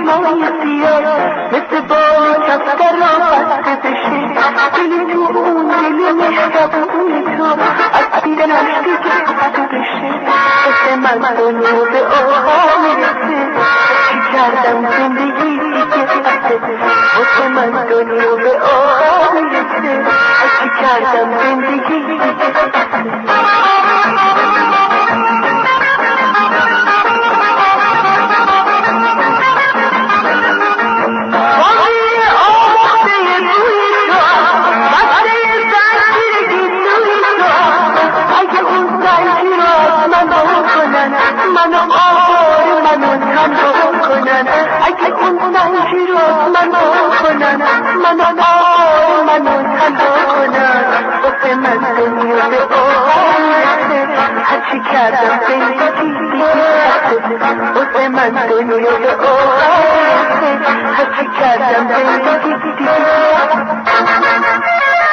چشمای سیاه مثل بال کفتر را بسته بشه، دلی تو اون دل مهربون تو از دیدنش دیگه خسته بشه. واسه من دنیا به آقا میرسه، چی کردم زندگی دیگه خسته. واسه من دنیا به آقا میرسه، چی کردم زندگی دیگه خسته. منو آوار منو تنها کنن، اگه اون زنجیر رو منو کنن، منو آوار منو تنها کنن. واسه من دنیا به آخرته، هرچی کردم زندگی دیگه خسته. واسه من دنیا به آخرته، هرچی کردم زندگی دیگه خسته.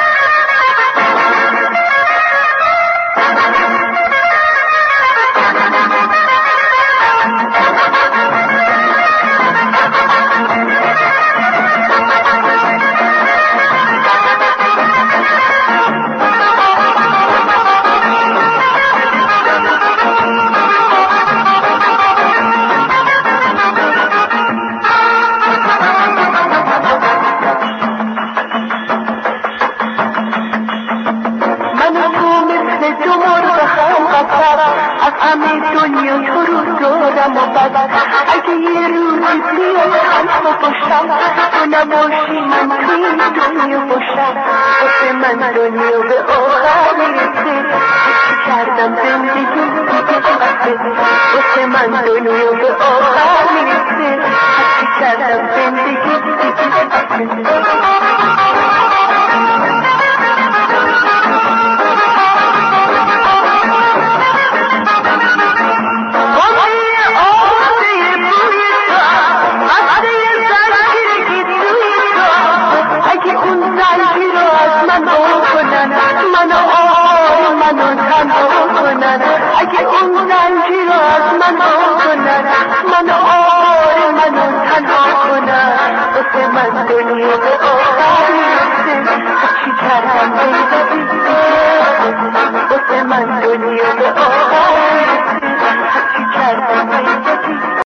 از همه دنیا تو رو دارم و بد، اگه یه روزی بیاد خلق باشم تو نباشی من توی دنیا باشم. واسه من دنیا به آخر میرسه، چی کردم زندگی دیگه خسته. واسه من دنیا به آخر میرسه، چی کردم زندگی دیگه خسته. منو آوار منو تنها کنن، اگه اون زنجیر رو از من کنن، منو آوار منو تنها کنن. واسه من دنیا به آخر میرسه، چی کردم زندگی دیگه. واسه من دنیا به آخر